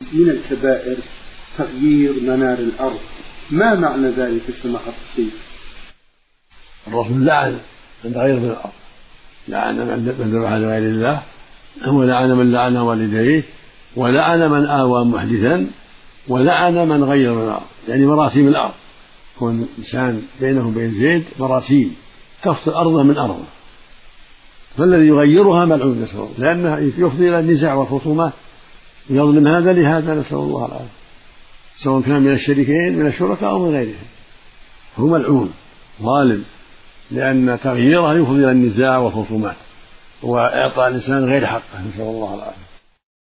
من الكبائر تغيير منار الأرض، ما معنى ذلك سماحة الشيخ؟ الرسول لعن من تغير من الأرض، لعن من ذبح لغير الله، ولعن من لعن والديه، ولعن من آوى محدثا، ولعن من غير من الأرض، يعني مراسيم الأرض. يكون إنسان بينه وبين زيد مراسيم تفصل أرضه من أرضه، فالذي يغيرها ملعون نسأل الله، لأنه يفضي إلى النزاع والخصومات، يظلم هذا لهذا نسأل الله العافية، سواء كان من الشريكين من الشركاء أو من غيرهم، هو ملعون ظالم، لأن تغييره يفضي إلى النزاع والخصومات وإعطاء الإنسان غير حقه نسأل الله العافية.